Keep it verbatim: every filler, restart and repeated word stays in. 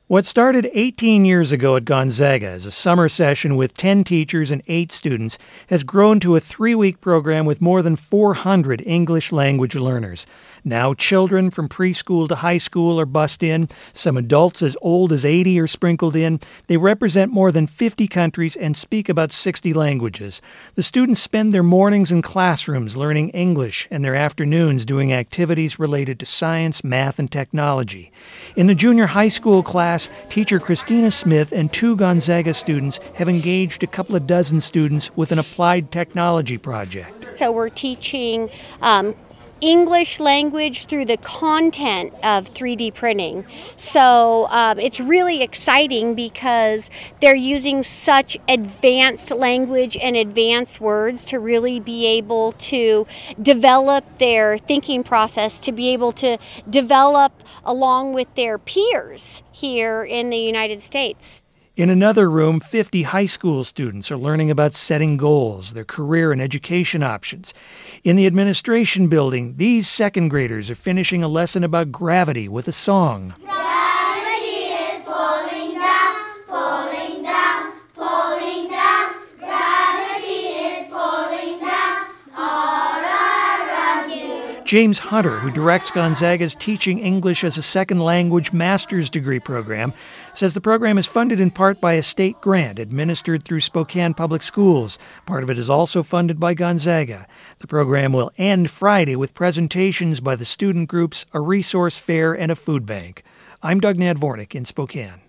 What started eighteen years ago at Gonzaga as a summer session with ten teachers and eight students has grown to a three-week program with more than four hundred English language learners. Now children from preschool to high school are bussed in. Some adults as old as eighty are sprinkled in. They represent more than fifty countries and speak about sixty languages. The students spend their mornings in classrooms learning English and their afternoons doing activities related to science, math, and technology. In the junior high school class, teacher Christina Smith and two Gonzaga students have engaged a couple of dozen students with an applied technology project. So we're teaching um, English language through the content of three D printing. So um, it's really exciting because they're using such advanced language and advanced words to really be able to develop their thinking process, to be able to develop along with their peers here in the United States. In another room, fifty high school students are learning about setting goals, their career and education options. In the administration building, these second graders are finishing a lesson about gravity with a song. Gravity is pulling down, pulling down, pulling down. Gravity is pulling down all around you. James Hunter, who directs Gonzaga's Teaching English as a Second Language master's degree program, says the program is funded in part by a state grant administered through Spokane Public Schools. Part of it is also funded by Gonzaga. The program will end Friday with presentations by the student groups, a resource fair, and a food bank. I'm Doug Nadvornik in Spokane.